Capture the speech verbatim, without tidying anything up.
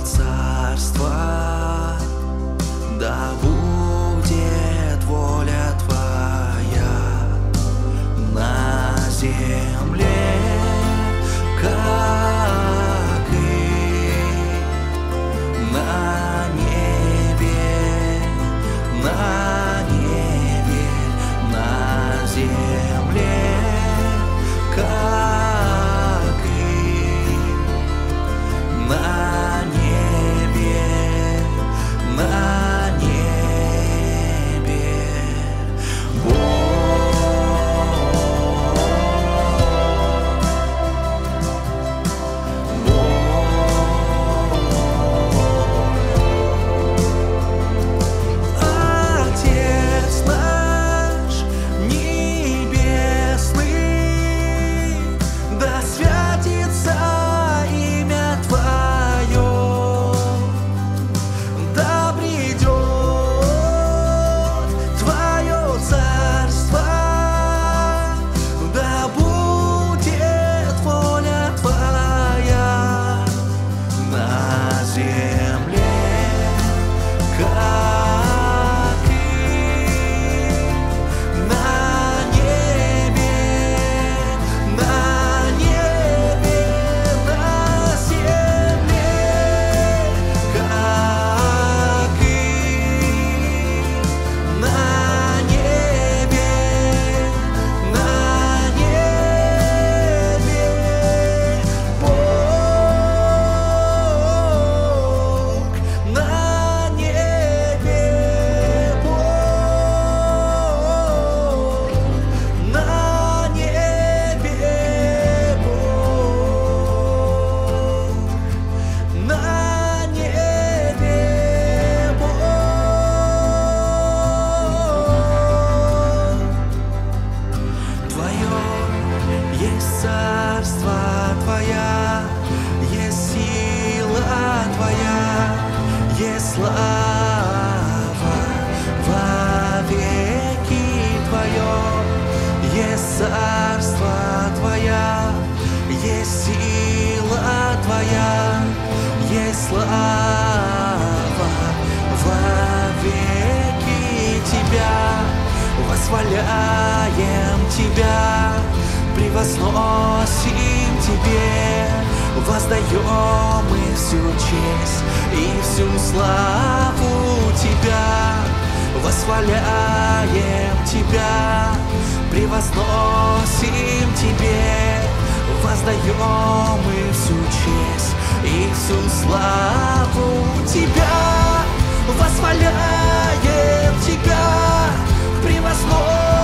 царство, да будет воля Твоя на земле, как и на небе, на небе, на земле, как и на небе, на небе. Отец наш небесный, да святится имя Твое, да придет Твое царство, да будет воля Твоя на земле, как и на небе, на небе, на земле, как и на небе, на небе. Бог на небе, Бог на небе, Бог на небе, Бог. Твое есть царство, Твоя есть сила, Твоя есть слава во веки. Твое есть царство, Твоя есть сила, Твоя есть слава во веки. Тебя восхваляем, Тебя превозносим, Тебе воздаем мы всю честь и всю славу. Тебя восхваляем, Тебя превозносим, Тебе воздаем мы всю честь и всю славу. Тебя восхваляем, Тебя превозносим.